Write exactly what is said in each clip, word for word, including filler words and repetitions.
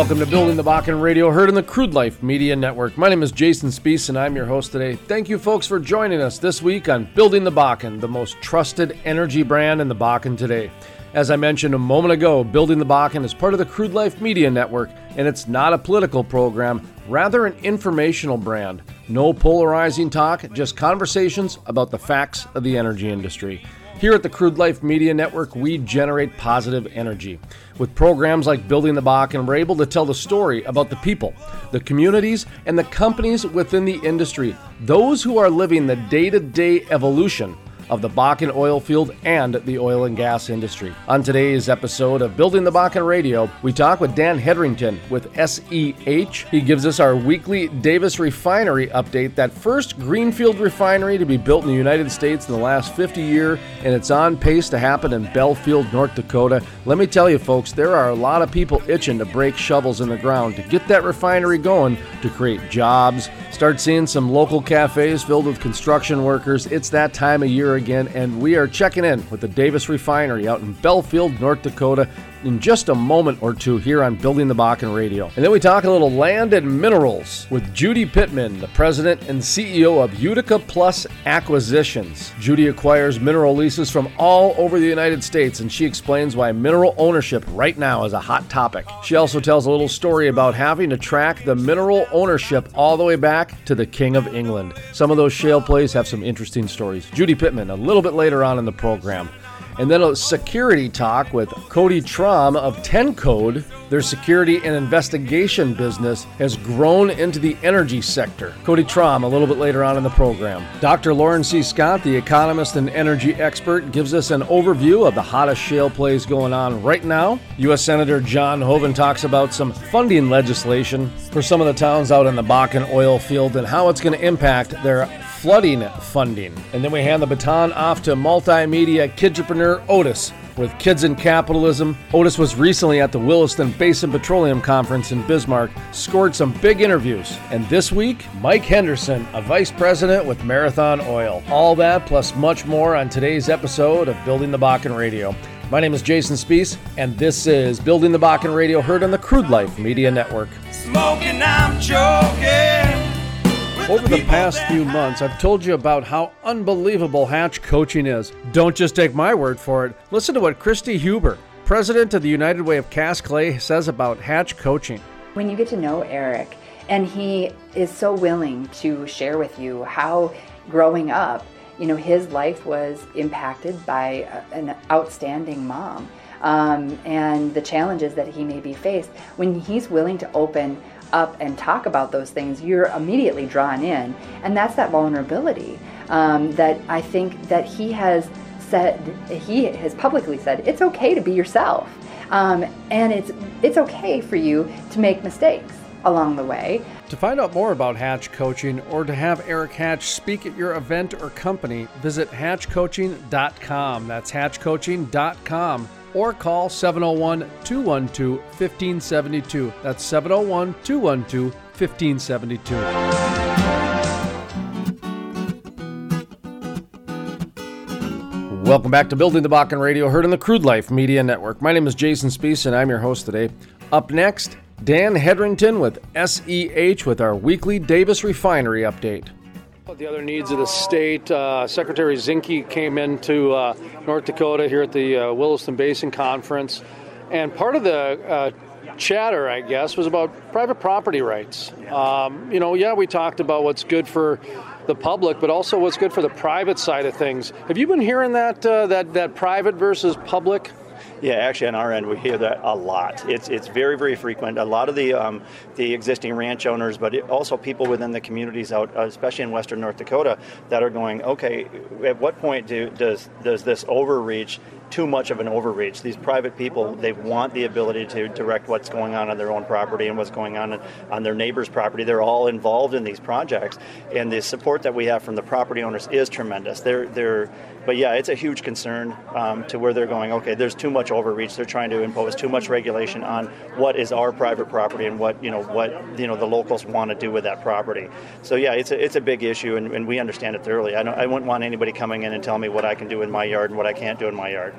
Welcome to Building the Bakken Radio, heard in the Crude Life Media Network. My name is Jason Spees, and I'm your host today. Thank you, folks, for joining us this week on Building the Bakken, the most trusted energy brand in the Bakken today. As I mentioned a moment ago, Building the Bakken is part of the Crude Life Media Network, and it's not a political program, rather an informational brand. No polarizing talk, just conversations about the facts of the energy industry. Here at the Crude Life Media Network, we generate positive energy. With programs like Building the Bakken, we're able to tell the story about the people, the communities, and the companies within the industry, those who are living the day-to-day evolution of the Bakken oil field and the oil and gas industry. On today's episode of Building the Bakken Radio, we talk with Dan Hetherington with S E H. He gives us our weekly Davis Refinery update, that first greenfield refinery to be built in the United States in the last fifty years, and it's on pace to happen in Belfield, North Dakota. Let me tell you, folks, there are a lot of people itching to break shovels in the ground to get that refinery going, to create jobs, start seeing some local cafes filled with construction workers. It's that time of year again, and we are checking in with the Davis Refinery out in Belfield, North Dakota, in just a moment or two here on Building the Bakken Radio. And then we talk a little land and minerals with Judy Pittman, the president and C E O of Utica Plus Acquisitions. Judy acquires mineral leases from all over the United States, and she explains why mineral ownership right now is a hot topic. She also tells a little story about having to track the mineral ownership all the way back to the King of England. Some of those shale plays have some interesting stories. Judy Pittman, a little bit later on in the program. And then a security talk with Cody Traum of ten code. Their security and investigation business has grown into the energy sector. Cody Traum a little bit later on in the program. Doctor Lauren C. Scott, the economist and energy expert, gives us an overview of the hottest shale plays going on right now. U S Senator John Hoeven talks about some funding legislation for some of the towns out in the Bakken oil field and how it's going to impact their flooding funding. And then we hand the baton off to multimedia kidtrepreneur Otis with Kids in Capitalism. Otis was recently at the Williston Basin Petroleum Conference in Bismarck, scored some big interviews. And this week, Mike Henderson, a vice president with Marathon Oil. All that plus much more on today's episode of Building the Bakken Radio. My name is Jason Spees, and this is Building the Bakken Radio, heard on the Crude Life Media Network. Smoking, I'm joking. Over the past few months, I've told you about how unbelievable Hatch Coaching is. Don't just take my word for it. Listen to what Christy Huber, president of the United Way of Cast Clay, says about Hatch Coaching. When you get to know Eric, and he is so willing to share with you how growing up, you know, his life was impacted by a, an outstanding mom, um, and the challenges that he may be faced. When he's willing to open up and talk about those things, you're immediately drawn in, and that's that vulnerability um, that I think that he has said, he has publicly said, it's okay to be yourself, um, and it's it's okay for you to make mistakes along the way. To find out more about Hatch Coaching or to have Eric Hatch speak at your event or company, visit hatch coaching dot com. That's hatch coaching dot com. Or call seven oh one, two one two, one five seven two. That's seven oh one, two one two, one five seven two. Welcome back to Building the Bakken Radio, heard on the Crude Life Media Network. My name is Jason Spees, and I'm your host today. Up next, Dan Hetherington with S E H with our weekly Davis Refinery update. The other needs of the state, uh, Secretary Zinke came into uh, North Dakota here at the uh, Williston Basin Conference, and part of the uh, chatter, I guess, was about private property rights. Um, you know, yeah, we talked about what's good for the public, but also what's good for the private side of things. Have you been hearing that uh, that that private versus public? Yeah, actually on our end we hear that a lot. It's it's very, very frequent. A lot of the um, the existing ranch owners, but it, also people within the communities out, especially in western North Dakota, that are going, okay, at what point do, does does this overreach, too much of an overreach? These private people, they want the ability to direct what's going on on their own property and what's going on on their neighbor's property. They're all involved in these projects, and the support that we have from the property owners is tremendous. They're they're But yeah, it's a huge concern um, to where they're going, okay, there's too much overreach. They're trying to impose too much regulation on what is our private property and what, you know, what, you know, the locals want to do with that property. So yeah, it's a, it's a big issue, and, and we understand it thoroughly. I, don't, I wouldn't want anybody coming in and telling me what I can do in my yard and what I can't do in my yard.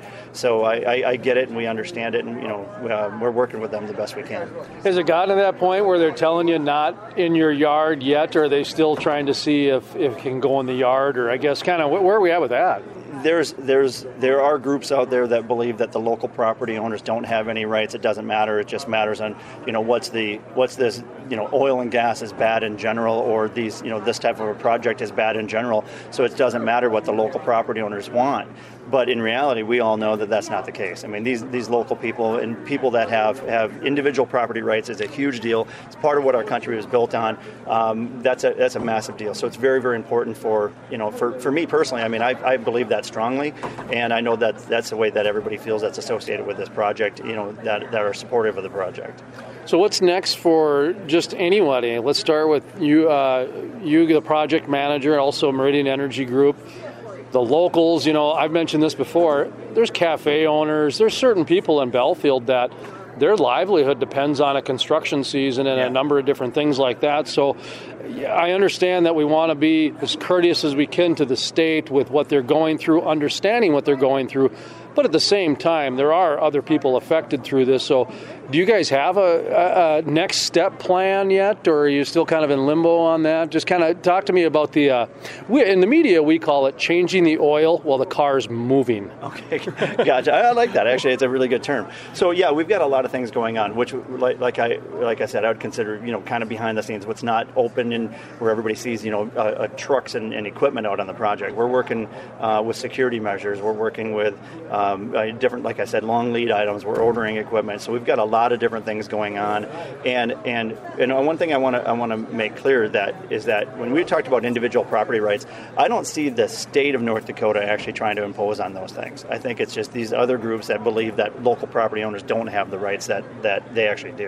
So I, I, I get it, and we understand it, and you know uh, we're working with them the best we can. Has it gotten to that point where they're telling you not in your yard yet, or are they still trying to see if, if it can go in the yard, or I guess kind of where are we at with that? There's, there's, there are groups out there that believe that the local property owners don't have any rights. It doesn't matter. It just matters on, you know, what's the, what's this, you know, oil and gas is bad in general, or these, you know, this type of a project is bad in general. So it doesn't matter what the local property owners want. But in reality, we all know that that's not the case. I mean, these these local people and people that have, have individual property rights is a huge deal. It's part of what our country was built on. Um, that's a that's a massive deal. So it's very, very important for, you know, for, for me personally. I mean, I, I believe that strongly, and I know that that's the way that everybody feels that's associated with this project, you know, that, that are supportive of the project. So what's next for just anybody? Let's start with you, uh, you, the project manager, also Meridian Energy Group. The locals, you know, I've mentioned this before, there's cafe owners, there's certain people in Belfield that their livelihood depends on a construction season and yeah. a number of different things like that. So yeah, I understand that we want to be as courteous as we can to the state with what they're going through, understanding what they're going through. But at the same time, there are other people affected through this. So do you guys have a, a, a next step plan yet, or are you still kind of in limbo on that? Just kind of talk to me about the, uh, we, in the media, we call it changing the oil while the car's moving. Okay, gotcha. I like that. Actually, it's a really good term. So yeah, we've got a lot of things going on, which, like, like I like I said, I would consider, you know, kind of behind the scenes, what's not open and where everybody sees, you know, uh, uh, trucks and, and equipment out on the project. We're working uh, with security measures. We're working with um, uh, different, like I said, long lead items. We're ordering equipment. So we've got a lot of different things going on. And and and one thing I want to I want to make clear that is that when we talked about individual property rights, I don't see the state of North Dakota actually trying to impose on those things. I think it's just these other groups that believe that local property owners don't have the rights that, that they actually do.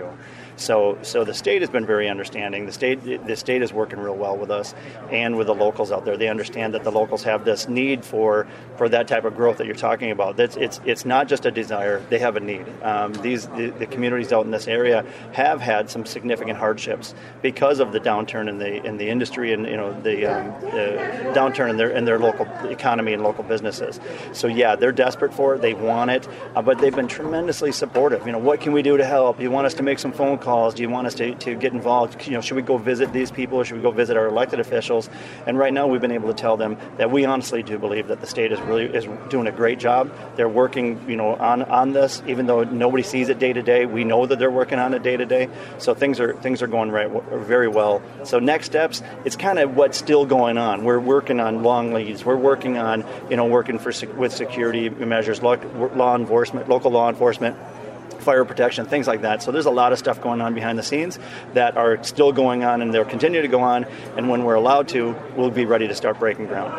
So so the state has been very understanding. The state the state is working real well with us and with the locals out there. They understand that the locals have this need for, for that type of growth that you're talking about. That's it's it's not just a desire; they have a need. Um, these the, the communities out in this area have had some significant hardships because of the downturn in the in the industry and you know the, um, the downturn in their in their local economy and local businesses. So yeah, they're desperate for it. They want it, uh, but they've been tremendously supportive. You know, what can we do to help? You want us to make some phone calls? Calls? Do you want us to, to get involved? You know, should we go visit these people or should we go visit our elected officials? And right now we've been able to tell them that we honestly do believe that the state is really is doing a great job. They're working, you know, on, on this, even though nobody sees it day to day. We know that they're working on it day to day. So things are things are going right very well. So next steps, it's kind of what's still going on. We're working on long leads. We're working on, you know, working for with security measures, law, law enforcement, local law enforcement, fire protection, things like that. So there's a lot of stuff going on behind the scenes that are still going on, and they'll continue to go on. And when we're allowed to, we'll be ready to start breaking ground.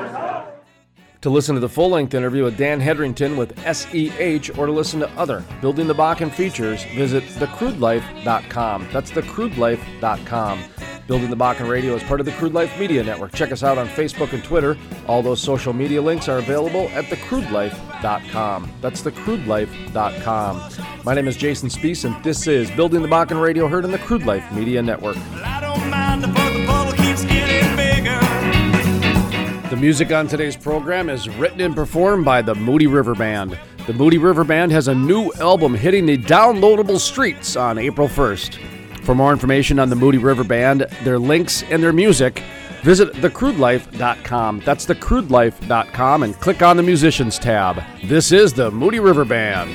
To listen to the full-length interview with Dan Hedrington with S E H or to listen to other Building the Bakken features, visit the crude life dot com. That's the crude life dot com. Building the Bakken Radio is part of the Crude Life Media Network. Check us out on Facebook and Twitter. All those social media links are available at the crude life dot com. That's the crude life dot com. My name is Jason Spiess, and this is Building the Bakken Radio, heard in the Crude Life Media Network. Well, I don't mind the bubble keeps getting bigger. The music on today's program is written and performed by the Moody River Band. The Moody River Band has a new album hitting the downloadable streets on April first. For more information on the Moody River Band, their links, and their music, visit the crude life dot com. That's the crude life dot com, and click on the Musicians tab. This is the Moody River Band.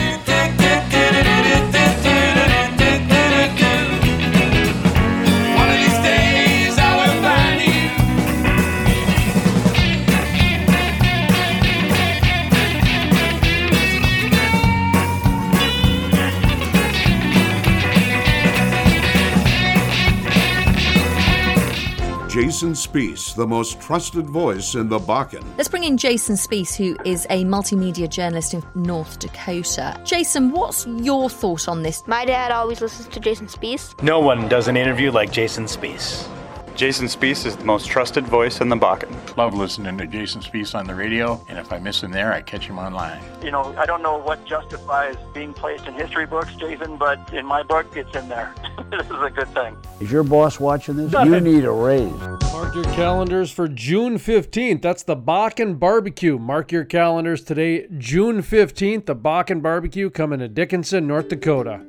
Jason Spiess, the most trusted voice in the Bakken. Let's bring in Jason Spiess, who is a multimedia journalist in North Dakota. Jason, what's your thought on this? My dad always listens to Jason Spiess. No one does an interview like Jason Spiess. Jason Spiess is the most trusted voice in the Bakken. Love listening to Jason Spiess on the radio, and if I miss him there, I catch him online. You know, I don't know what justifies being placed in history books, Jason, but in my book, it's in there. This is a good thing. Is your boss watching this? You need a raise. Mark your calendars for June fifteenth. That's the Bakken Barbecue. Mark your calendars today, June fifteenth, the Bakken Barbecue coming to Dickinson, North Dakota.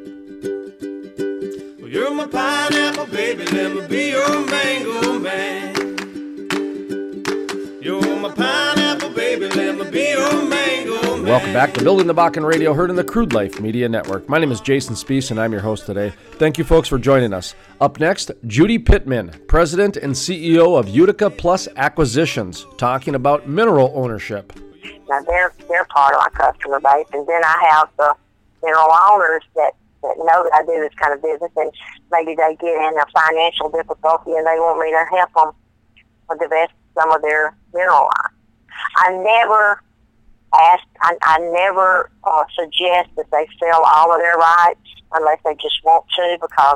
Well, you're my pineapple, baby, let me be your mango man. You're my pineapple, baby, let me be your mango man. Welcome back to Building the Bakken Radio, heard in the Crude Life Media Network. My name is Jason Spees, and I'm your host today. Thank you, folks, for joining us. Up next, Judy Pittman, President and C E O of Utica Plus Acquisitions, talking about mineral ownership. Now, they're, they're part of my customer base, and then I have the mineral owners that, that know that I do this kind of business, and maybe they get in a financial difficulty, and they want me to help them divest some of their mineral rights. I never ask, I, I never uh, suggest that they sell all of their rights unless they just want to, because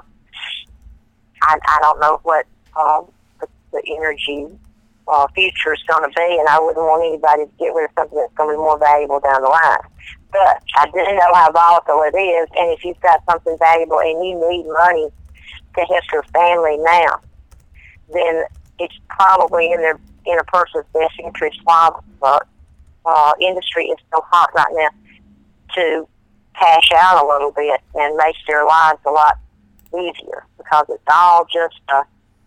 I, I don't know what um, the, the energy uh, future is going to be, and I wouldn't want anybody to get rid of something that's going to be more valuable down the line. But I do know how volatile it is, and if you've got something valuable and you need money to help your family now, then it's probably in their in a person's best interest while the uh, industry is so hot right now to cash out a little bit and make their lives a lot easier, because it's all just uh,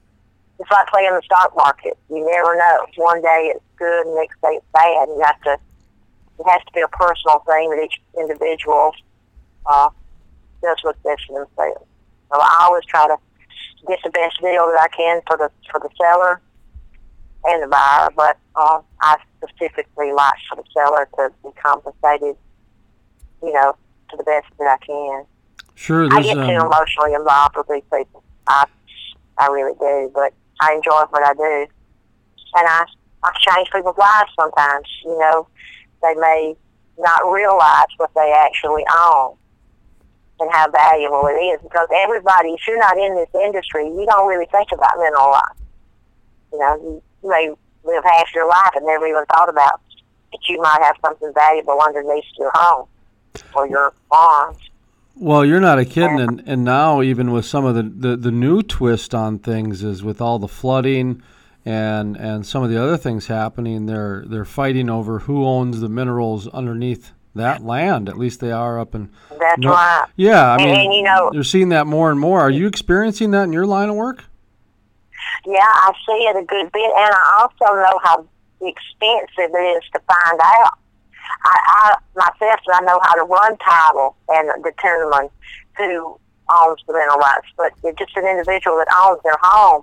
it's like playing the stock market. You never know. One day it's good, and the next day it's bad. You have to. It has to be a personal thing that each individual uh, does what's best for themselves. So I always try to get the best deal that I can for the for the seller and the buyer, but uh, I specifically like for the seller to be compensated, you know, to the best that I can. Sure, I get um... too emotionally involved with these people. I, I really do, but I enjoy what I do, and I I change people's lives sometimes. You know, they may not realize what they actually own and how valuable it is, because everybody, if you're not in this industry, you don't really think about mineral rights. You know, you, you may live half your life and never even thought about that you might have something valuable underneath your home or your farm. Well, you're not a kid, and, and now even with some of the, the, the new twist on things is with all the flooding and and some of the other things happening, they're they're fighting over who owns the minerals underneath that land. At least they are up in. That's no, right. Yeah, I mean, and, and, you know, they're seeing that more and more. Are you experiencing that in your line of work? Yeah, I see it a good bit, and I also know how expensive it is to find out. I, I myself, I know how to run title and determine who owns the mineral rights, but it's just an individual that owns their home.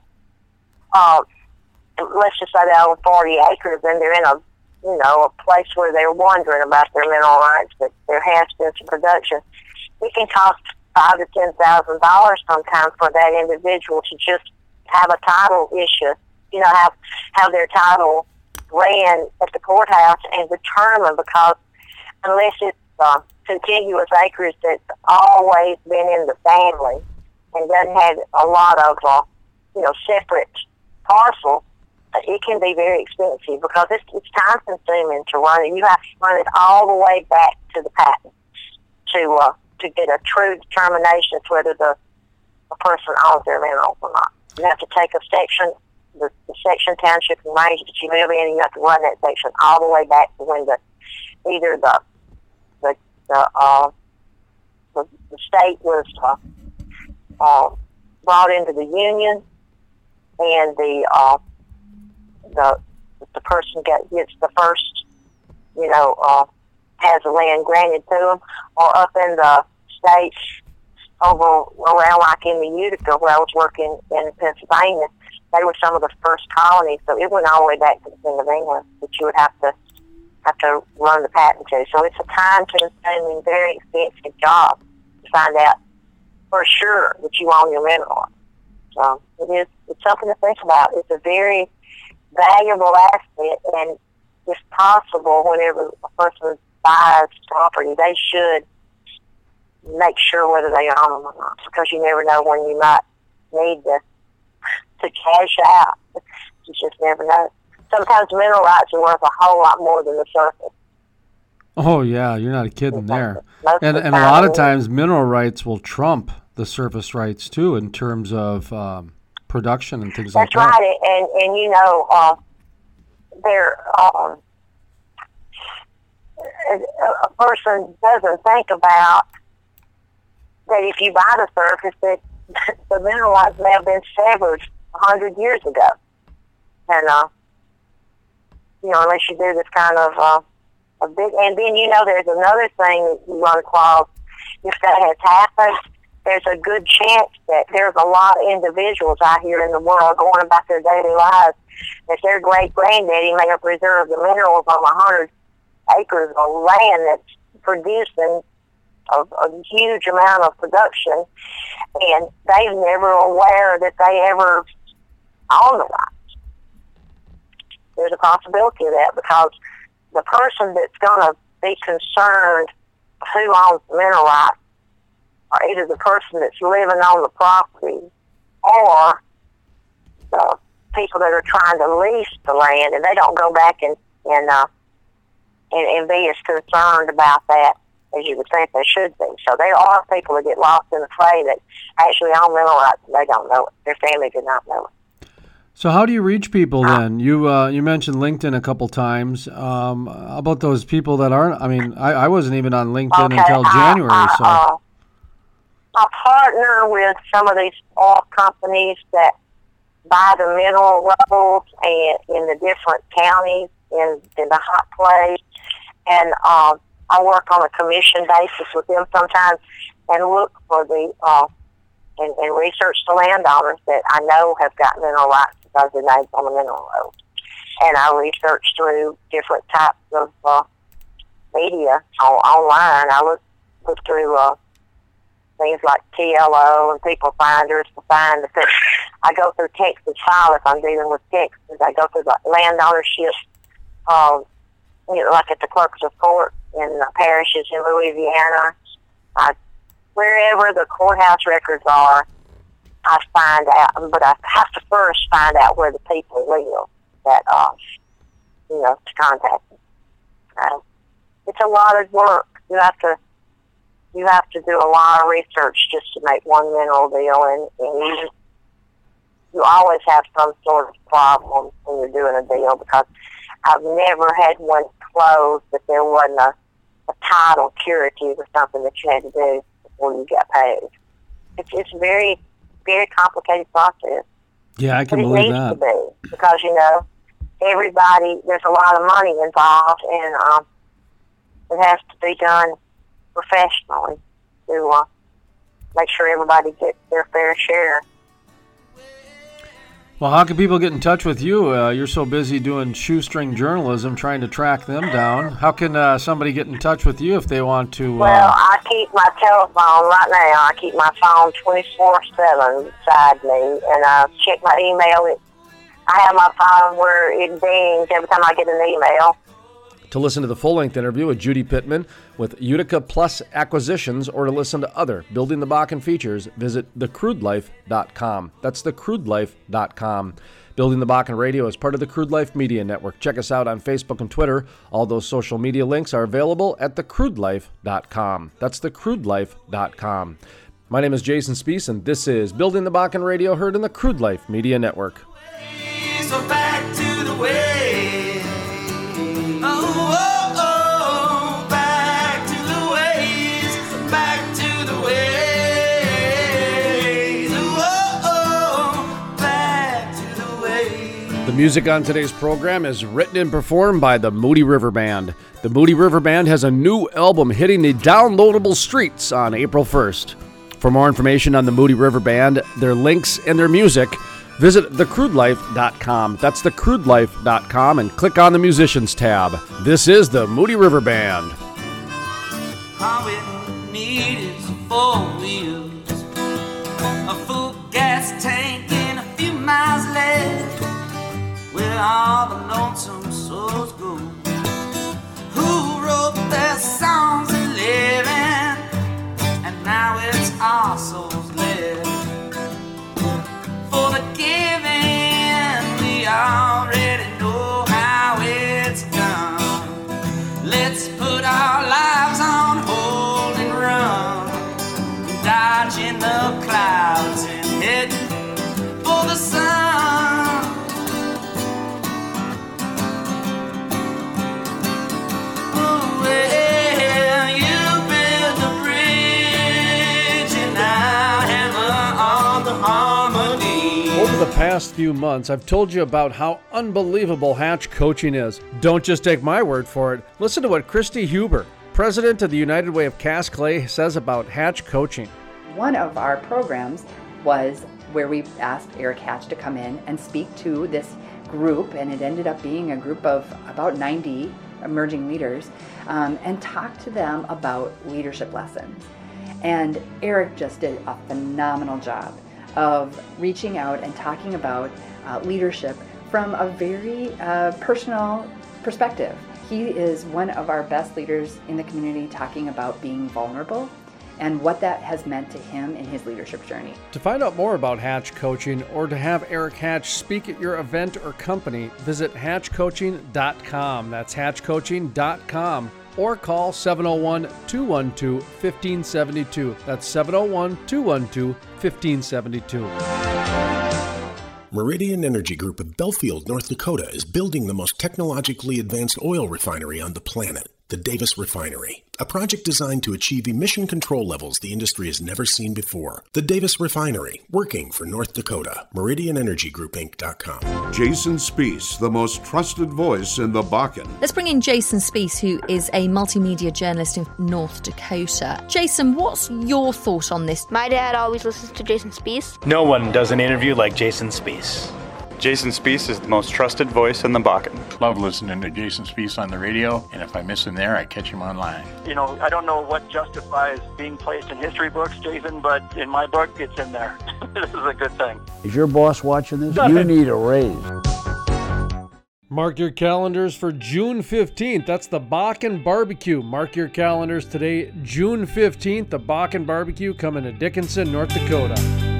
Uh, let's just say they own forty acres, and they're in a, you know, a place where they're wondering about their mineral rights, that there has been some production. It can cost five to ten thousand dollars sometimes for that individual to just have a title issue, you know, have have their title ran at the courthouse and determined, because unless it's uh, contiguous acres that's always been in the family and doesn't have a lot of, uh, you know, separate parcels, it can be very expensive, because it's, it's time consuming to run it. You have to run it all the way back to the patent to uh, to get a true determination as whether the, the person owns their minerals or not. You have to take a section, the, the section, township, and range that you live in, and you have to run that section all the way back to when the either the the the, uh, the, the state was uh, uh, brought into the union, and the uh, the the person gets gets the first, you know, uh, has the land granted to them, or up in the states over around like in the Utica where I was working in Pennsylvania, they were some of the first colonies, so it went all the way back to the King of England that you would have to have to run the patent to. So it's a time-consuming, very expensive job to find out for sure that you own your mineral. So it is, it's something to think about. It's a very valuable asset, and if possible, whenever a person buys property, they should make sure whether they own them or not, because you never know when you might need to to cash out. You just never know. Sometimes mineral rights are worth a whole lot more than the surface. Oh yeah, you're not kidding there. And and a lot of times mineral rights will trump the surface rights too in terms of um, production and things That's like that. That's right, and, and you know, uh, there, um, a person doesn't think about that if you buy the surface, that the mineralized may have been severed a hundred years ago. And, uh, you know, unless you do this kind of, uh, a big, and then, you know, there's another thing that you run across. If that has happened, there's a good chance that there's a lot of individuals out here in the world going about their daily lives that their great-granddaddy may have preserved the minerals on a hundred acres of land that's producing a, a huge amount of production, and they're never aware that they ever own the rights. There's a possibility of that because the person that's going to be concerned who owns the mineral rights are either the person that's living on the property or the people that are trying to lease the land, and they don't go back and and uh, and, and be as concerned about that as you would think they should be. So there are people that get lost in the fray that actually own mineral rights and they don't know it. Their family did not know it. So how do you reach people then? You uh, you mentioned LinkedIn a couple times. Um, how about those people that aren't? I mean, I, I wasn't even on LinkedIn okay, until January. I, I, so uh, I partner with some of these oil companies that buy the mineral rolls and in the different counties in, in the hot plays, and um, I work on a commission basis with them sometimes and look for the uh, and, and research the landowners that I know have got mineral rights because their names on the mineral rolls. And I research through different types of uh, media on, online. I look, look through uh, things like T L O and People Finders to find the thing. I go through Texas File if I'm dealing with Texas. I go through the land ownership, um, you know, like at the clerks of court in the parishes in Louisiana. I, wherever the courthouse records are, I find out, but I have to first find out where the people live that, uh, you know, to contact them. Uh, it's a lot of work. You have to You have to do a lot of research just to make one mineral deal, and, and you, just, you always have some sort of problem when you're doing a deal because I've never had one close that there wasn't a, a title curative or something that you had to do before you got paid. It's it's a very, very complicated process. Yeah, I can but believe it that. needs to be because, you know, everybody, there's a lot of money involved, and um, it has to be done professionally to uh, make sure everybody gets their fair share. Well, how can people get in touch with you? Uh, you're so busy doing shoestring journalism, trying to track them down. How can uh, somebody get in touch with you if they want to? Uh... Well, I keep my telephone right now. I keep my phone twenty-four seven beside me, and I check my email. It, I have my phone where it dings every time I get an email. To listen to the full-length interview with Judy Pittman with Utica Plus Acquisitions, or to listen to other Building the Bakken features, visit the crude life dot com. That's the crude life dot com. Building the Bakken Radio is part of the Crude Life Media Network. Check us out on Facebook and Twitter. All those social media links are available at the crude life dot com. That's the crude life dot com. My name is Jason Spees, and this is Building the Bakken Radio, heard in the Crude Life Media Network. So back to the way. Oh, oh, oh, back to the ways, back to the ways. Oh, oh, back to the ways. The music on today's program is written and performed by the Moody River Band. The Moody River Band has a new album hitting the downloadable streets on April first. For more information on the Moody River Band, their links, and their music, visit the crude life dot com. That's the crude life dot com, and click on the Musicians tab. This is the Moody River Band. All we need is four wheels, a full gas tank, and a few miles left, where all the lonesome souls go, who wrote their songs of living, and now it's our souls left. For the giving, we already know how it's done. Let's put our lives on hold and run, dodging the clouds and heading for the sun. past few months, I've told you about how unbelievable Hatch Coaching is. Don't just take my word for it. Listen to what Christy Huber, president of the United Way of Cass Clay, says about Hatch Coaching. One of our programs was where we asked Eric Hatch to come in and speak to this group, and it ended up being a group of about ninety emerging leaders, um, and talk to them about leadership lessons. And Eric just did a phenomenal job of reaching out and talking about uh, leadership from a very uh, personal perspective. He is one of our best leaders in the community, talking about being vulnerable and what that has meant to him in his leadership journey. To find out more about Hatch Coaching or to have Eric Hatch speak at your event or company, visit hatch coaching dot com. That's hatch coaching dot com. Or call seven oh one, two one two, one five seven two. That's seven oh one, two one two, one five seven two. Meridian Energy Group of Belfield, North Dakota is building the most technologically advanced oil refinery on the planet, the Davis Refinery, a project designed to achieve emission control levels the industry has never seen before. The Davis Refinery, working for North Dakota. Meridian Energy Group Inc dot com. Jason Spees, the most trusted voice in the Bakken. Let's bring in Jason Spees, who is a multimedia journalist in North Dakota. Jason, what's your thought on this? My dad always listens to Jason Spees. No one does an interview like Jason Spees. Jason Spees is the most trusted voice in the Bakken. Love listening to Jason Spees on the radio, and if I miss him there, I catch him online. You know, I don't know what justifies being placed in history books, Jason, but in my book, it's in there. This is a good thing. Is your boss watching this? You need a raise. Mark your calendars for June fifteenth. That's the Bakken Barbecue. Mark your calendars today, June fifteenth, the Bakken Barbecue coming to Dickinson, North Dakota.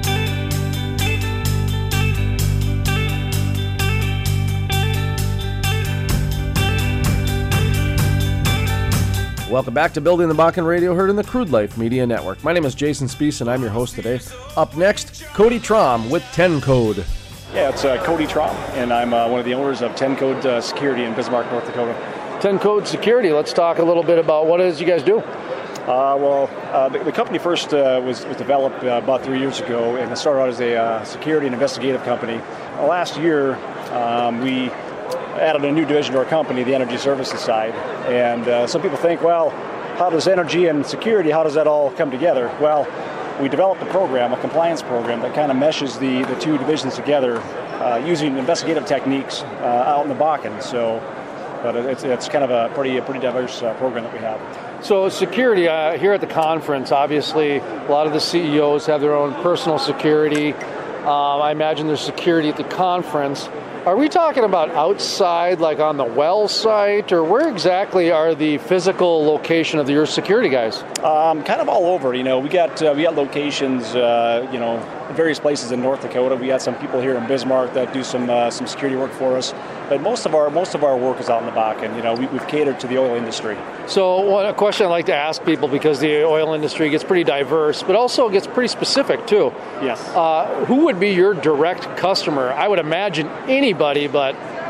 Welcome back to Building the Bakken Radio, heard in the Crude Life Media Network. My name is Jason Spees, and I'm your host today. Up next, Cody Traum with ten code. Yeah, it's uh, Cody Traum, and I'm uh, one of the owners of ten code uh, Security in Bismarck, North Dakota. ten code Security. Let's talk a little bit about what it is you guys do. Uh, well, uh, the, the company first uh, was, was developed uh, about three years ago, and it started out as a uh, security and investigative company. Uh, last year, um, we added a new division to our company, the energy services side. And uh, some people think, well, how does energy and security, how does that all come together? Well, we developed a program, a compliance program, that kind of meshes the, the two divisions together uh, using investigative techniques uh, out in the Bakken. So, but it's, it's kind of a pretty, a pretty diverse uh, program that we have. So security, uh, here at the conference, obviously a lot of the C E Os have their own personal security. Um, I imagine there's security at the conference. Are we talking about outside, like on the well site, or where exactly are the physical location of your security guys? Um, kind of all over. You know, we got uh, we got locations, uh, you know, in various places in North Dakota. We got some people here in Bismarck that do some uh, some security work for us. But most of our most of our work is out in the Bakken. You know, we, we've catered to the oil industry. So one, a question I like to ask people, because the oil industry gets pretty diverse, but also gets pretty specific too. Yes. Uh, who would be your direct customer? I would imagine anybody, but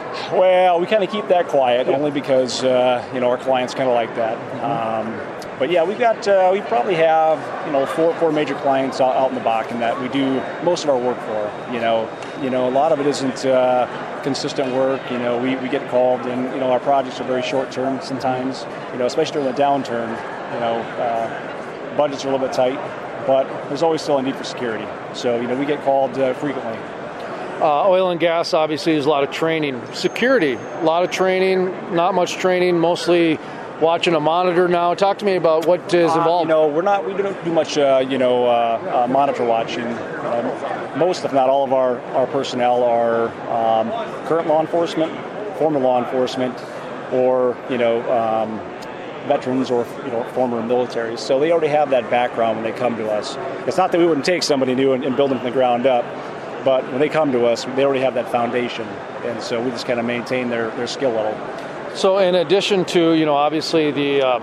well, we kind of keep that quiet, only because uh, you know, our clients kind of like that. Mm-hmm. Um, but yeah, we've got uh, we probably have you know four four major clients out, out in the Bakken that we do most of our work for. You know, you know, a lot of it isn't uh, consistent work. You know, we, we get called, and you know, our projects are very short term sometimes. You know, especially during the downturn. You know, uh, budgets are a little bit tight, but there's always still a need for security. So you know, we get called uh, frequently. Uh, oil and gas, obviously, there's a lot of training. Security, a lot of training, not much training, mostly watching a monitor now. Talk to me about what is involved. Uh, you know, we're not, we don't do much, uh, you know, uh, uh, monitor watching. Um, most, if not all of our, our personnel are um, current law enforcement, former law enforcement, or, you know, um, veterans or, you know, former military. So they already have that background when they come to us. It's not that we wouldn't take somebody new and, and build them from the ground up. But when they come to us, they already have that foundation, and so we just kind of maintain their, their skill level. So in addition to, you know, obviously the um,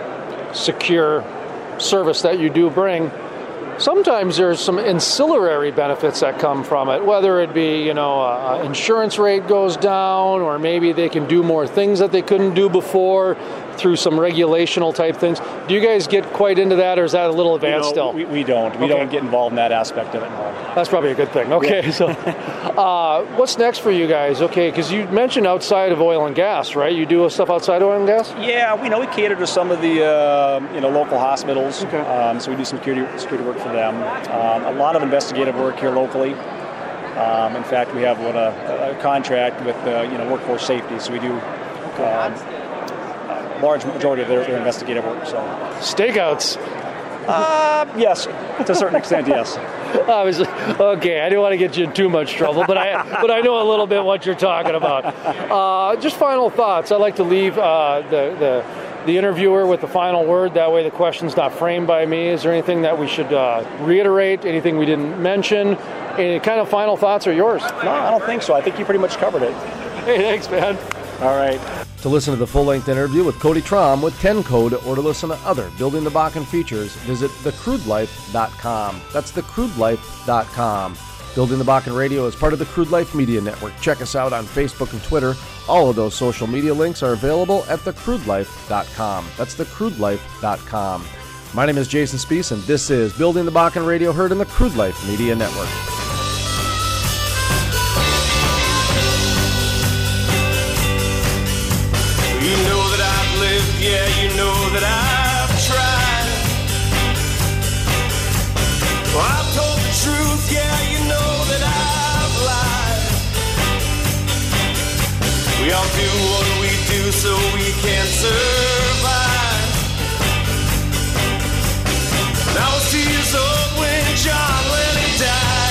secure service that you do bring, sometimes there's some ancillary benefits that come from it, whether it be, you know, uh, insurance rate goes down, or maybe they can do more things that they couldn't do before through some regulational type things. Do you guys get quite into that, or is that a little advanced you know, still? We, we don't. We okay. don't get involved in that aspect of it. No. That's probably a good thing. Okay, yeah. so uh, what's next for you guys? Okay, because you mentioned outside of oil and gas, right? You do stuff outside oil and gas? Yeah, we know we cater to some of the uh, you know local hospitals. Okay. Um, so we do some security security work for them. Um, a lot of investigative work here locally. Um, in fact, we have what, a, a contract with uh, you know workforce safety, so we do um, a large majority of their, their investigative work. So stakeouts. Uh, yes, to a certain extent, yes. Obviously, okay. I didn't want to get you in too much trouble, but I but I know a little bit what you're talking about. Uh, just final thoughts. I like to leave uh, the the the interviewer with the final word. That way, the question's not framed by me. Is there anything that we should uh, reiterate? Anything we didn't mention? Any kind of final thoughts are yours? No, I don't think so. I think you pretty much covered it. Hey, thanks, man. All right. To listen to the full-length interview with Cody Trom with ten code or to listen to other Building the Bakken features, visit the crude life dot com. That's the crude life dot com. Building the Bakken Radio is part of the Crude Life Media Network. Check us out on Facebook and Twitter. All of those social media links are available at the crude life dot com. That's the crude life dot com. My name is Jason Spees, and this is Building the Bakken Radio, heard in the Crude Life Media Network. You know that I've lived, yeah, you know that I've tried. Well, I've told the truth, yeah, you know that I've lied. We all do what we do so we can survive. Now I was two years old when John Lennon died.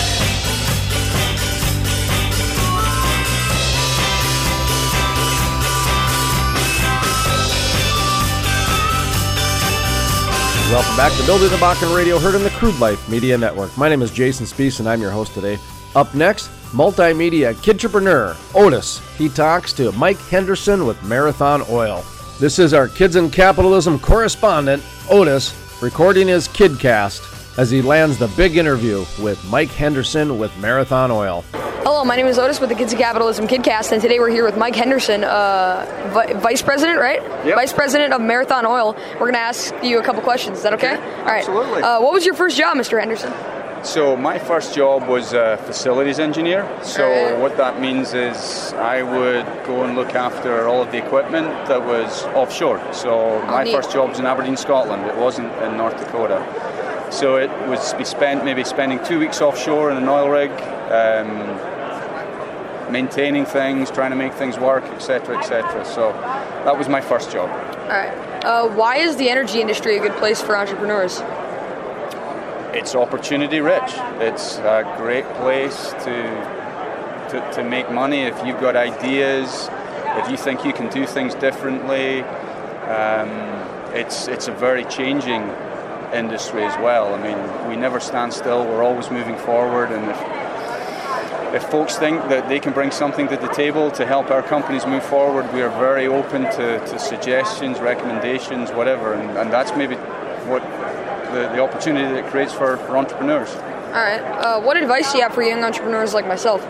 Welcome back to Building the Bakken Radio, heard in the Crude Life Media Network. My name is Jason Spees, and I'm your host today. Up next, multimedia kidtrepreneur Otis. He talks to Mike Henderson with Marathon Oil. This is our Kids in Capitalism correspondent, Otis, recording his KidCast as he lands the big interview with Mike Henderson with Marathon Oil. Hello, my name is Otis with the Kids of Capitalism KidCast, and today we're here with Mike Henderson, uh, Vi- Vice President, right? Yep. Vice President of Marathon Oil. We're going to ask you a couple questions. Is that okay? Okay, All right. absolutely. Uh, what was your first job, Mister Henderson? So my first job was a facilities engineer. So Alright. what that means is I would go and look after all of the equipment that was offshore. So my neat. first job was in Aberdeen, Scotland. It wasn't in North Dakota. So it was be spent maybe spending two weeks offshore in an oil rig, um, maintaining things, trying to make things work, et cetera, et cetera. So that was my first job. All right. Uh, why is the energy industry a good place for entrepreneurs? It's opportunity rich. It's a great place to, to to make money if you've got ideas, if you think you can do things differently. Um, it's it's a very changing industry as well. I mean, we never stand still. We're always moving forward, and if If folks think that they can bring something to the table to help our companies move forward, we are very open to, to suggestions, recommendations, whatever, and, and that's maybe what the, the opportunity that it creates for, for entrepreneurs. All right. Uh, what advice do you have for young entrepreneurs like myself?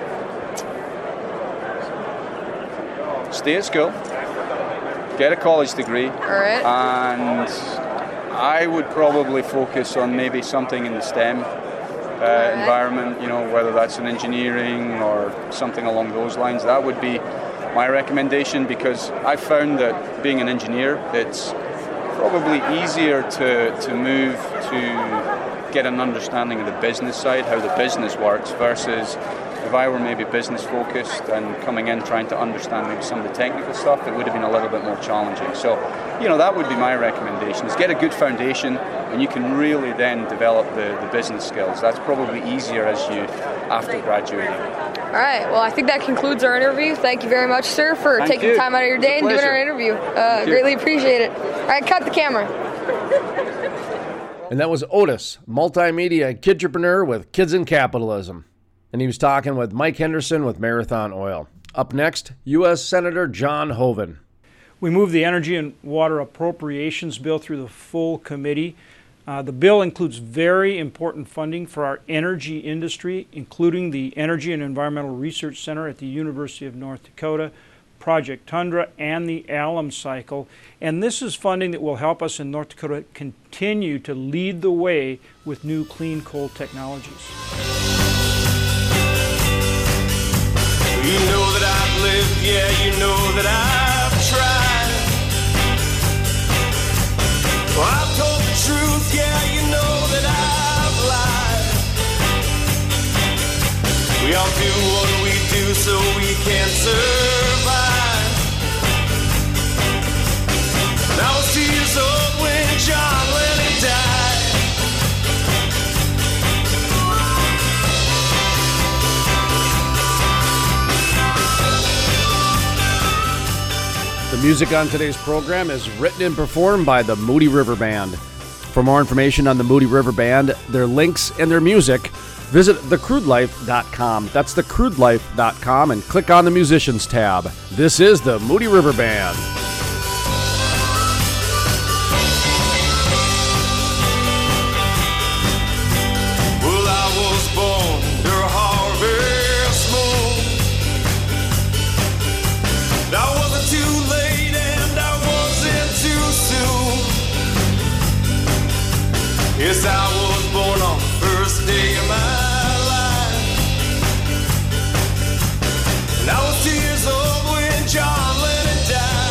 Stay at school, get a college degree, All right. and I would probably focus on maybe something in the STEM Uh, Right. environment, you know, whether that's in engineering or something along those lines. That would be my recommendation, because I've found that being an engineer, it's probably easier to, to move to get an understanding of the business side, how the business works, versus if I were maybe business focused and coming in trying to understand maybe some of the technical stuff, it would have been a little bit more challenging. So, you know, that would be my recommendation, is get a good foundation, and you can really then develop the, the business skills. That's probably easier as you, after graduating. All right. Well, I think that concludes our interview. Thank you very much, sir, for Thank taking you. time out of your It's a day and doing pleasure. our interview. Uh, Thank you. greatly appreciate it. All right, cut the camera. And that was Otis, multimedia kidtrepreneur with Kids in Capitalism. And he was talking with Mike Henderson with Marathon Oil. Up next, U S Senator John Hoeven. We moved the Energy and Water Appropriations Bill through the full committee. Uh, the bill includes very important funding for our energy industry, including the Energy and Environmental Research Center at the University of North Dakota, Project Tundra and the Alum Cycle. And this is funding that will help us in North Dakota continue to lead the way with new clean coal technologies. You know that I've lived, yeah, you know that I've tried. Well, I've told the truth, yeah, you know that I've lied. We all do what we do so we can survive. And I was two years old when John Lennon died. The music on today's program is written and performed by the Moody River Band. For more information on the Moody River Band, their links, and their music, visit the crude life dot com. That's the crude life dot com, and click on the Musicians tab. This is the Moody River Band. Well, I was born under harvest moon. I wasn't too late and I wasn't too soon. Yes, I was born on the first day of my life. And I was two years old when John Lennon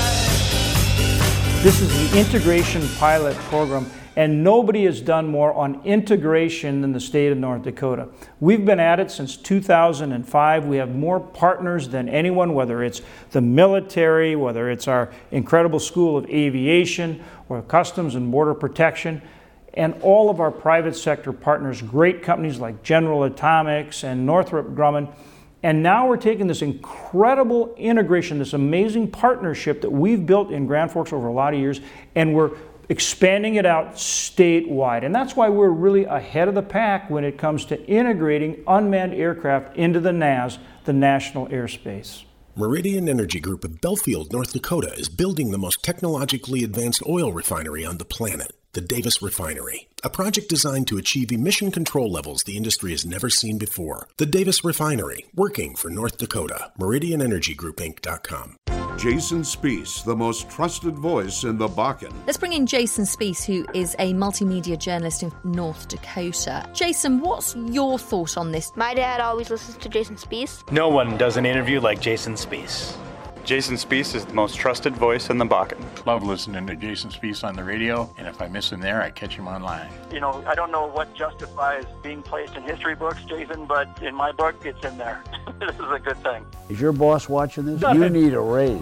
died. This is the Integration Pilot Program, and nobody has done more on integration than the state of North Dakota. We've been at it since two thousand five. We have more partners than anyone, whether it's the military, whether it's our incredible School of Aviation, or Customs and Border Protection, and all of our private sector partners, great companies like General Atomics and Northrop Grumman. And now we're taking this incredible integration, this amazing partnership that we've built in Grand Forks over a lot of years, and we're expanding it out statewide. And that's why we're really ahead of the pack when it comes to integrating unmanned aircraft into the N A S, the National Airspace. Meridian Energy Group of Belfield, North Dakota is building the most technologically advanced oil refinery on the planet, the Davis Refinery, a project designed to achieve emission control levels the industry has never seen before. The Davis Refinery, working for North Dakota. Meridian Energy Group Inc dot com. Jason Spees, the most trusted voice in the Bakken. Let's bring in Jason Spees, who is a multimedia journalist in North Dakota. Jason, what's your thought on this? My dad always listens to Jason Spees. No one does an interview like Jason Spees. Jason Spees is the most trusted voice in the Bakken. Love listening to Jason Spees on the radio, and if I miss him there, I catch him online. You know, I don't know what justifies being placed in history books, Jason, but in my book, it's in there. This is a good thing. Is your boss watching this? You need a raise.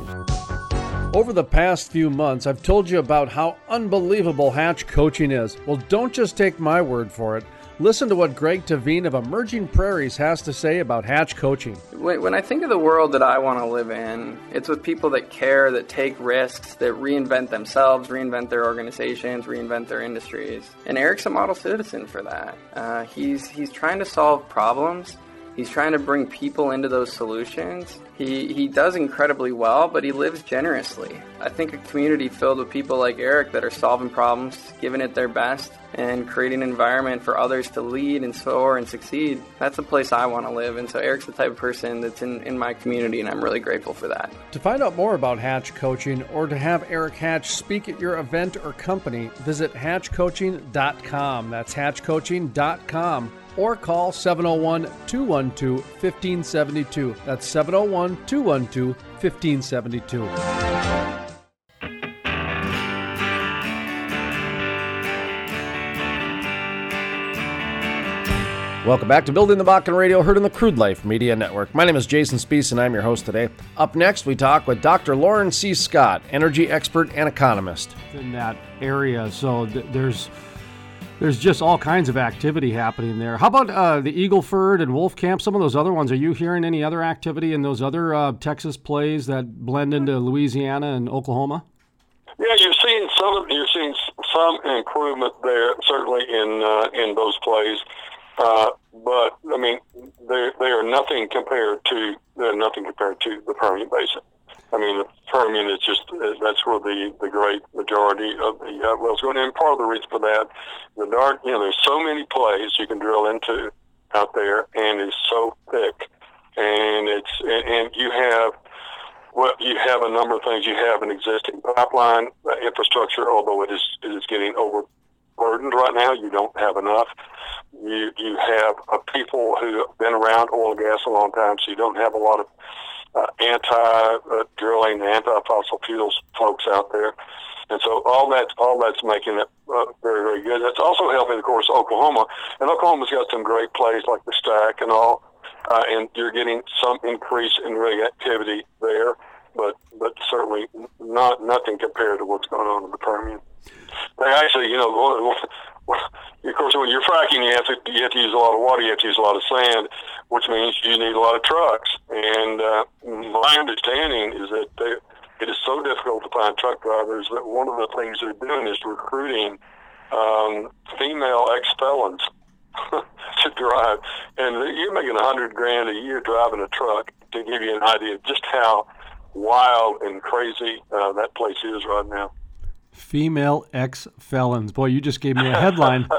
Over the past few months, I've told you about how unbelievable Hatch Coaching is. Well, don't just take my word for it. Listen to what Greg Tavine of Emerging Prairies has to say about Hatch Coaching. When I think of the world that I want to live in, it's with people that care, that take risks, that reinvent themselves, reinvent their organizations, reinvent their industries. And Eric's a model citizen for that. Uh, he's he's trying to solve problems. He's trying to bring people into those solutions. He he does incredibly well, but he lives generously. I think a community filled with people like Eric that are solving problems, giving it their best, and creating an environment for others to lead and soar and succeed, that's a place I want to live. And so Eric's the type of person that's in, in my community, and I'm really grateful for that. To find out more about Hatch Coaching or to have Eric Hatch speak at your event or company, visit hatch coaching dot com. That's hatch coaching dot com. Or call seven oh one, two one two, one five seven two. That's seven oh one, two one two, one five seven two. Welcome back to Building the Bakken Radio, heard on the Crude Life Media Network. My name is Jason Spees, and I'm your host today. Up next, we talk with Doctor Lauren C. Scott, energy expert and economist. In that area, so th- there's... There's just all kinds of activity happening there. How about uh, the Eagleford and Wolf Camp, some of those other ones? Are you hearing any other activity in those other uh, Texas plays that blend into Louisiana and Oklahoma? Yeah, you're seeing some. You're seeing some improvement there, certainly in uh, in those plays. Uh, but I mean, they they are nothing compared to they're nothing compared to the Permian Basin. I mean, the Permian is just, that's where the, the great majority of the uh, wells go in. And part of the reason for that, the dark, you know, there's so many plays you can drill into out there, and it's so thick. And it's, and, and you have well, you have a number of things. You have an existing pipeline uh, infrastructure, although it is it is getting overburdened right now. You don't have enough. You you have uh, people who have been around oil and gas a long time, so you don't have a lot of uh, anti-drilling, uh, anti-fossil fuels folks out there. And so all that, all that's making it uh, very, very good. That's also helping, of course, Oklahoma. And Oklahoma's got some great plays like the Stack and all, uh, and you're getting some increase in rig activity there, but but certainly not nothing compared to what's going on in the Permian. They actually, you know, of course, when you're fracking, you have to you have to use a lot of water, you have to use a lot of sand, which means you need a lot of trucks. And uh, my understanding is that they. It is so difficult to find truck drivers that one of the things they're doing is recruiting um, female ex-felons to drive. And you're making a hundred grand a year driving a truck, to give you an idea of just how wild and crazy uh, that place is right now. Female ex-felons. Boy, you just gave me a headline.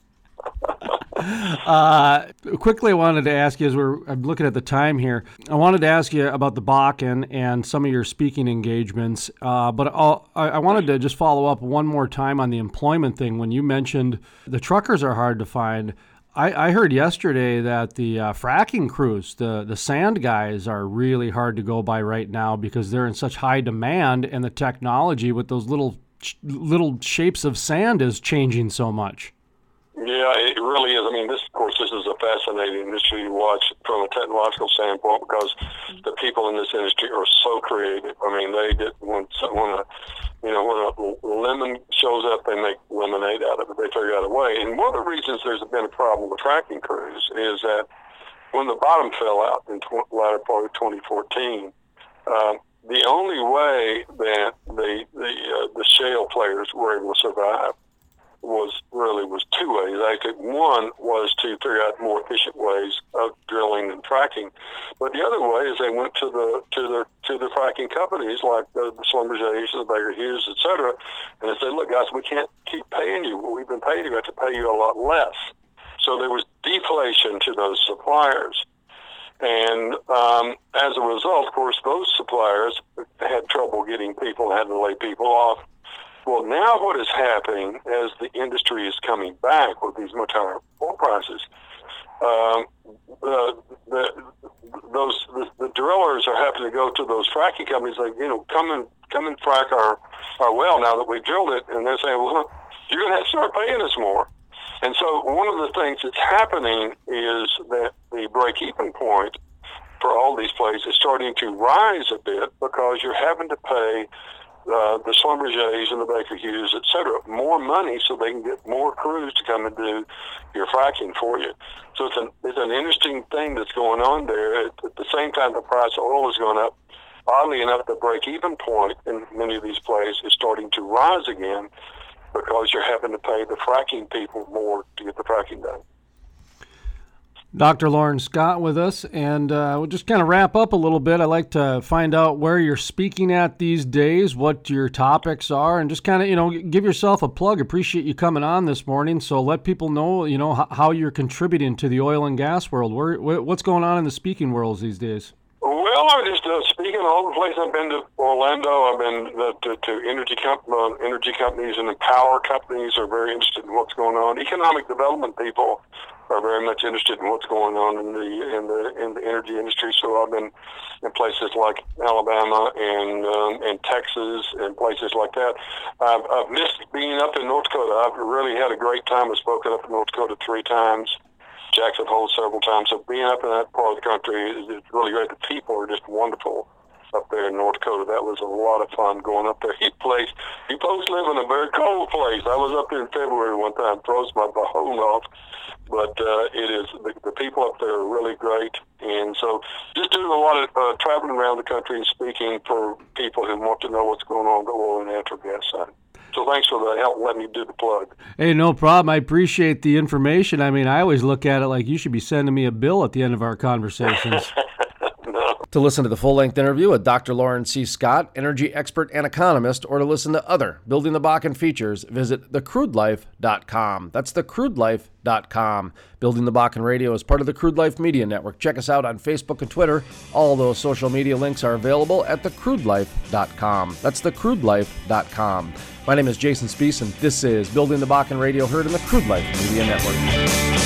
Uh, quickly, I wanted to ask you, as we're I'm looking at the time here, I wanted to ask you about the Bakken and some of your speaking engagements, uh, but I'll, I, I wanted to just follow up one more time on the employment thing. When you mentioned the truckers are hard to find, I, I heard yesterday that the uh, fracking crews, the, the sand guys, are really hard to go by right now because they're in such high demand, and the technology with those little little shapes of sand is changing so much. Yeah, it really is. I mean, this, of course, this is a fascinating industry to watch from a technological standpoint because the people in this industry are so creative. I mean, they did when when a you know when a lemon shows up, they make lemonade out of it. They figure out a way. And one of the reasons there's been a problem with fracking crews is that when the bottom fell out in the latter part of twenty fourteen, uh, the only way that the the uh, the shale players were able to survive was really was two ways. Actually, one was to figure out more efficient ways of drilling and fracking, but the other way is they went to the to the to the fracking companies like the, the Schlumberger's, the Baker Hughes, et cetera, and they said, "Look, guys, we can't keep paying you. What we've been paying you, we have to pay you a lot less." So there was deflation to those suppliers, and um, as a result, of course, those suppliers had trouble getting people, had to lay people off. Well, now what is happening as the industry is coming back with these much higher oil prices, um, the, the, those the, the drillers are having to go to those fracking companies like, you know, come and come and frack our, our well now that we've drilled it, and they're saying, well, you're going to have to start paying us more. And so one of the things that's happening is that the break-even point for all these plays is starting to rise a bit because you're having to pay Uh, the Schlumberger's and the Baker Hughes, et cetera, more money so they can get more crews to come and do your fracking for you. So it's an it's an interesting thing that's going on there. At, at the same time, the price of oil is going up. Oddly enough, the break-even point in many of these plays is starting to rise again because you're having to pay the fracking people more to get the fracking done. Doctor Loren Scott with us, and uh, we'll just kind of wrap up a little bit. I'd like to find out where you're speaking at these days, what your topics are, and just kind of, you know, give yourself a plug. Appreciate you coming on this morning, so let people know, you know, how you're contributing to the oil and gas world. Where, what's going on in the speaking worlds these days? Well, I'm just uh, speaking all the places. I've been to Orlando. I've been uh, to, to energy, comp- uh, energy companies, and the power companies are very interested in what's going on. Economic development people are very much interested in what's going on in the in the in the energy industry. So I've been in places like Alabama and um, and Texas and places like that. I've, I've missed being up in North Dakota. I've really had a great time. I've spoken up in North Dakota three times, Jackson Hole several times. So being up in that part of the country is, is really great. The people are just wonderful up there in North Dakota. That was a lot of fun going up there. You place, you folks live in a very cold place. I was up there in February one time, froze my bone off. But uh, it is the, the people up there are really great, and so just doing a lot of uh, traveling around the country and speaking for people who want to know what's going on the oil and natural gas side. So thanks for the help letting me do the plug. Hey, no problem. I appreciate the information. I mean, I always look at it like you should be sending me a bill at the end of our conversations. No. To listen to the full-length interview with Doctor Lauren C. Scott, energy expert and economist, or to listen to other Building the Bakken features, visit the crude life dot com. That's the crude life dot com. Building the Bakken Radio is part of the Crude Life Media Network. Check us out on Facebook and Twitter. All those social media links are available at the crude life dot com. That's the crude life dot com. My name is Jason Spiess, and this is Building the Bakken Radio, heard in the Crude Life Media Network.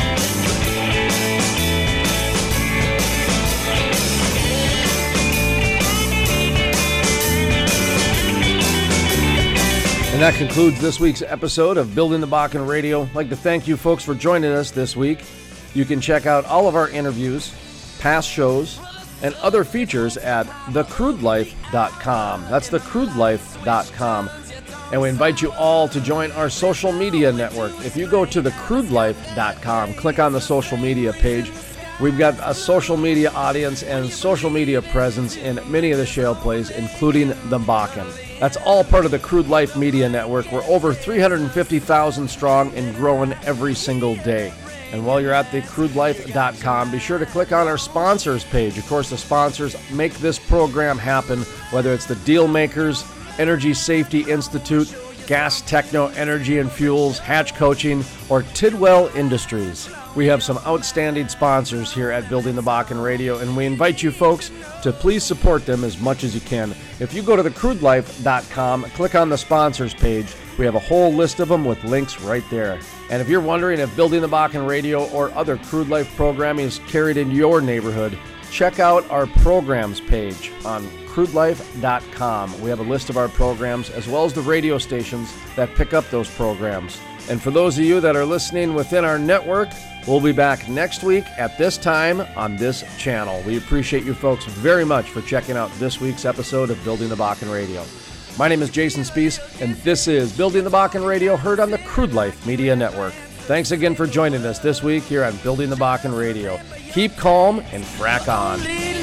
And that concludes this week's episode of Building the Bakken Radio. I'd like to thank you folks for joining us this week. You can check out all of our interviews, past shows, and other features at the crude life dot com. That's the crude life dot com. And we invite you all to join our social media network. If you go to the crude life dot com, click on the social media page. We've got a social media audience and social media presence in many of the shale plays, including the Bakken. That's all part of the Crude Life Media Network. We're over three hundred fifty thousand strong and growing every single day. And while you're at the crude life dot com, be sure to click on our sponsors page. Of course, the sponsors make this program happen, whether it's the Deal Makers, Energy Safety Institute, Gas Techno Energy and Fuels, Hatch Coaching, or Tidwell Industries. We have some outstanding sponsors here at Building the Bakken Radio, and we invite you folks to please support them as much as you can. If you go to the crude life dot com, click on the sponsors page, we have a whole list of them with links right there. And if you're wondering if Building the Bakken Radio or other Crude Life programming is carried in your neighborhood, check out our programs page on crude life dot com. We have a list of our programs as well as the radio stations that pick up those programs. And for those of you that are listening within our network, we'll be back next week at this time on this channel. We appreciate you folks very much for checking out this week's episode of Building the Bakken Radio. My name is Jason Spiess, and this is Building the Bakken Radio, heard on the Crude Life Media Network. Thanks again for joining us this week here on Building the Bakken Radio. Keep calm and frack on.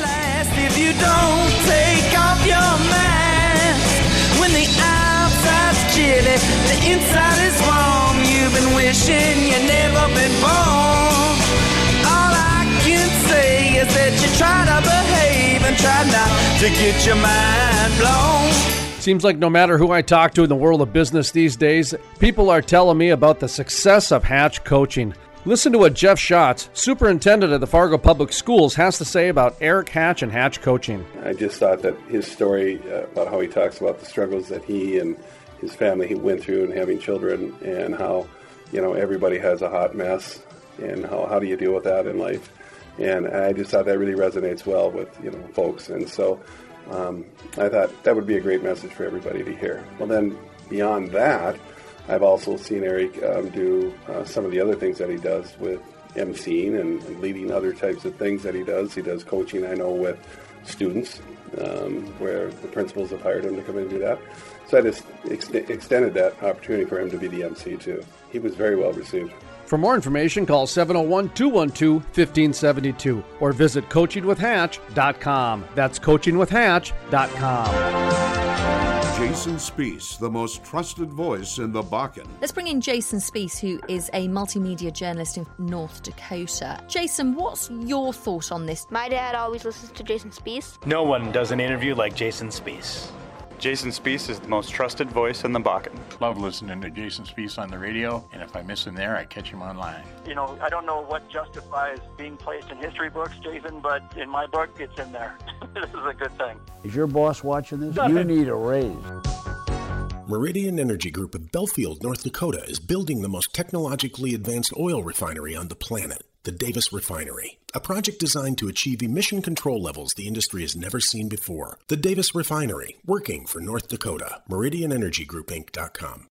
If you don't take off your mask, when the outside's chilly, the inside is warm. You've been wishing you never been born. All I can say is that you try to behave and try not to get your mind blown. Seems like no matter who I talk to in the world of business these days, people are telling me about the success of Hatch Coaching. Listen to what Jeff Schatz, superintendent of the Fargo Public Schools, has to say about Eric Hatch and Hatch Coaching. I just thought that his story uh, about how he talks about the struggles that he and his family he went through and having children, and how, you know, everybody has a hot mess, and how, how do you deal with that in life. And I just thought that really resonates well with, you know, folks. And so um, I thought that would be a great message for everybody to hear. Well, then beyond that, I've also seen Eric um, do uh, some of the other things that he does with emceeing and, and leading other types of things that he does. He does coaching, I know, with students, um, where the principals have hired him to come in and do that. So I just ex- extended that opportunity for him to be the M C, too. He was very well received. For more information, call seven oh one, two one two, one five seven two or visit coaching with hatch dot com. That's coaching with hatch dot com. Jason Spiess, the most trusted voice in the Bakken. Let's bring in Jason Spiess, who is a multimedia journalist in North Dakota. Jason, what's your thought on this? My dad always listens to Jason Spiess. No one does an interview like Jason Spiess. Jason Spiess is the most trusted voice in the Bakken. Love listening to Jason Spiess on the radio, and if I miss him there, I catch him online. You know, I don't know what justifies being placed in history books, Jason, but in my book, it's in there. This is a good thing. Is your boss watching this? You need a raise. Meridian Energy Group of Belfield, North Dakota is building the most technologically advanced oil refinery on the planet, the Davis Refinery, a project designed to achieve emission control levels the industry has never seen before. The Davis Refinery, working for North Dakota. Meridian Energy Group Inc dot com.